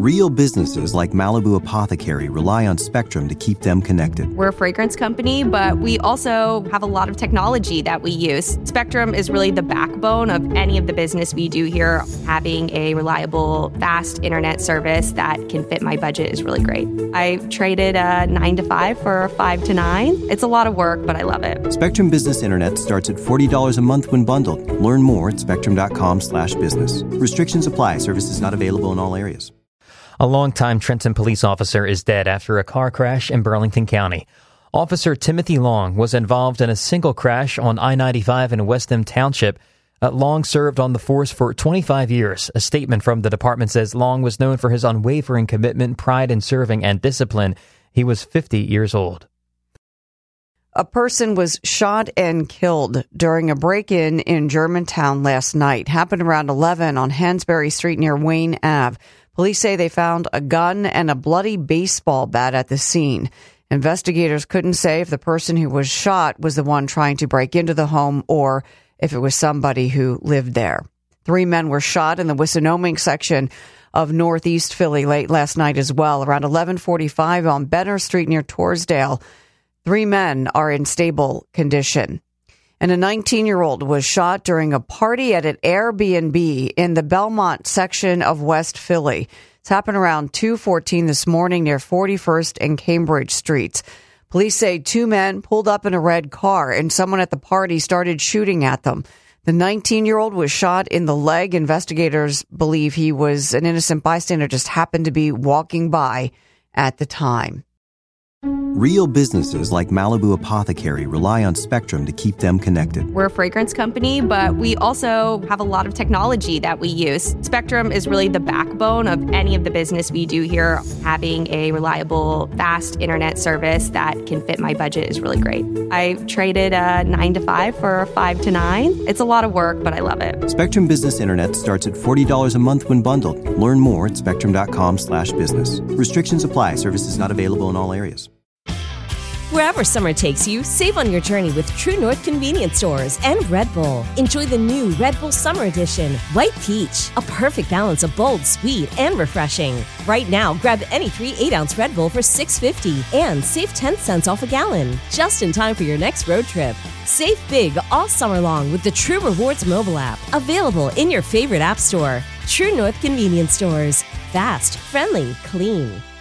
Real businesses like Malibu Apothecary rely on Spectrum to keep them connected. We're a fragrance company, but we also have a lot of technology that we use. Spectrum is really the backbone of any of the business we do here. Having a reliable, fast internet service that can fit my budget is really great. I traded a 9 to 5 for a 5 to 9. It's a lot of work, but I love it. Spectrum Business Internet starts at $40 a month when bundled. Learn more at spectrum.com/business. Restrictions apply. Services not available in all areas. A longtime Trenton police officer is dead after a car crash in Burlington County. Officer Timothy Long was involved in a single crash on I-95 in Westham Township. Long served on the force for 25 years. A statement from the department says Long was known for his unwavering commitment, pride in serving, and discipline. He was 50 years old. A person was shot and killed during a break-in in Germantown last night. Happened around 11 on Hansberry Street near Wayne Ave. Police say they found a gun and a bloody baseball bat at the scene. Investigators couldn't say if the person who was shot was the one trying to break into the home or if it was somebody who lived there. 3 men were shot in the Wissinoming section of Northeast Philly late last night as well. Around 11:45 on Benner Street near Torresdale, 3 men are in stable condition. And a 19-year-old was shot during a party at an Airbnb in the Belmont section of West Philly. It's happened around 2:14 this morning near 41st and Cambridge Streets. Police say 2 men pulled up in a red car and someone at the party started shooting at them. The 19-year-old was shot in the leg. Investigators believe he was an innocent bystander, just happened to be walking by at the time. Real businesses like Malibu Apothecary rely on Spectrum to keep them connected. We're a fragrance company, but we also have a lot of technology that we use. Spectrum is really the backbone of any of the business we do here. Having a reliable, fast internet service that can fit my budget is really great. I traded a 9 to 5 for a 5 to 9. It's a lot of work, but I love it. Spectrum Business Internet starts at $40 a month when bundled. Learn more at spectrum.com/business. Restrictions apply. Services not available in all areas. Wherever summer takes you, save on your journey with True North Convenience Stores and Red Bull. Enjoy the new Red Bull Summer Edition, White Peach, a perfect balance of bold, sweet, and refreshing. Right now, grab any 3 8-ounce Red Bull for $6.50 and save 10 cents off a gallon, just in time for your next road trip. Save big all summer long with the True Rewards mobile app, available in your favorite app store. True North Convenience Stores. Fast, friendly, clean.